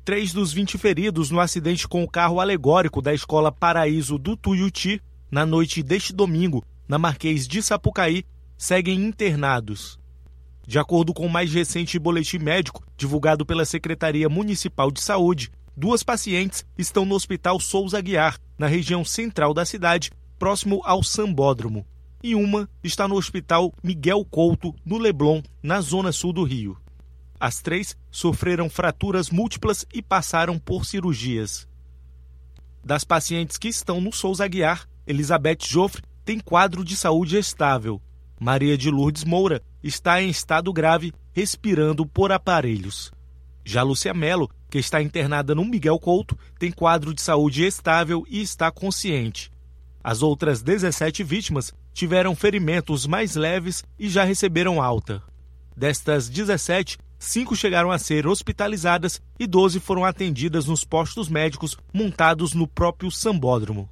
23 dos 20 feridos no acidente com o carro alegórico da Escola Paraíso do Tuiuti, na noite deste domingo, na Marquês de Sapucaí, seguem internados. De acordo com o mais recente boletim médico, divulgado pela Secretaria Municipal de Saúde, 2 pacientes estão no Hospital Souza Aguiar, na região central da cidade, próximo ao Sambódromo, e uma está no Hospital Miguel Couto, no Leblon, na zona sul do Rio. As 3 sofreram fraturas múltiplas e passaram por cirurgias. Das pacientes que estão no Souza Aguiar, Elizabeth Joffre tem quadro de saúde estável. Maria de Lourdes Moura está em estado grave, respirando por aparelhos. Já Lúcia Mello, que está internada no Miguel Couto, tem quadro de saúde estável e está consciente. As outras 17 vítimas tiveram ferimentos mais leves e já receberam alta. Destas 17, 5 chegaram a ser hospitalizadas e 12 foram atendidas nos postos médicos montados no próprio Sambódromo.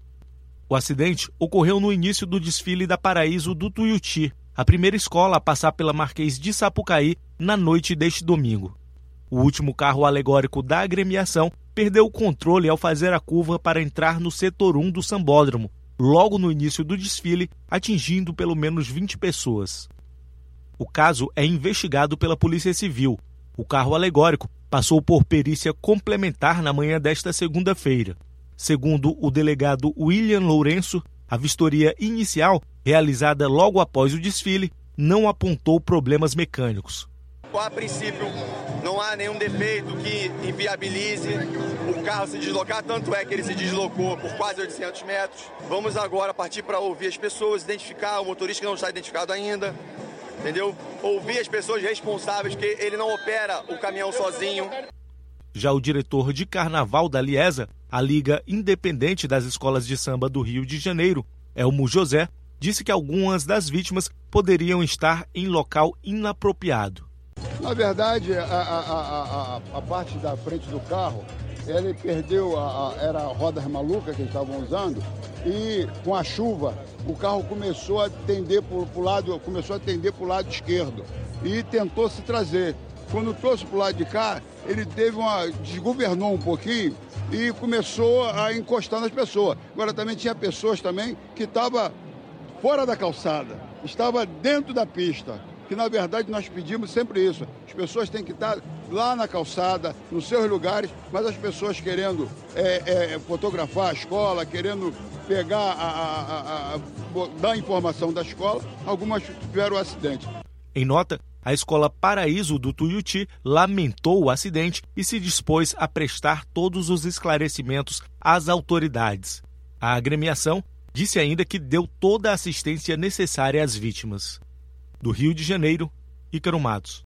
O acidente ocorreu no início do desfile da Paraíso do Tuiuti, a primeira escola a passar pela Marquês de Sapucaí na noite deste domingo. O último carro alegórico da agremiação perdeu o controle ao fazer a curva para entrar no setor 1 do Sambódromo, logo no início do desfile, atingindo pelo menos 20 pessoas. O caso é investigado pela Polícia Civil. O carro alegórico passou por perícia complementar na manhã desta segunda-feira. Segundo o delegado William Lourenço, a vistoria inicial, realizada logo após o desfile, não apontou problemas mecânicos. A princípio, não há nenhum defeito que inviabilize o carro se deslocar, tanto é que ele se deslocou por quase 800 metros. Vamos agora partir para ouvir as pessoas, identificar o motorista que não está identificado ainda, entendeu? Ouvir as pessoas responsáveis, que ele não opera o caminhão sozinho. Já o diretor de carnaval da Liesa, a Liga Independente das Escolas de Samba do Rio de Janeiro, Elmo José, disse que algumas das vítimas poderiam estar em local inapropriado. Na verdade, a parte da frente do carro, ele perdeu, era a roda maluca que eles estavam usando, e com a chuva o carro começou a tender para o lado esquerdo e tentou se trazer. Quando trouxe para o lado de cá, ele desgovernou um pouquinho e começou a encostar nas pessoas. Agora também tinha pessoas também que estavam fora da calçada, estava dentro da pista. Que na verdade nós pedimos sempre isso. As pessoas têm que estar lá na calçada, nos seus lugares, mas as pessoas querendo fotografar a escola, querendo pegar, dar informação da escola, algumas tiveram acidente. Em nota, a Escola Paraíso do Tuiuti lamentou o acidente e se dispôs a prestar todos os esclarecimentos às autoridades. A agremiação disse ainda que deu toda a assistência necessária às vítimas. Do Rio de Janeiro, Ícaro Matos.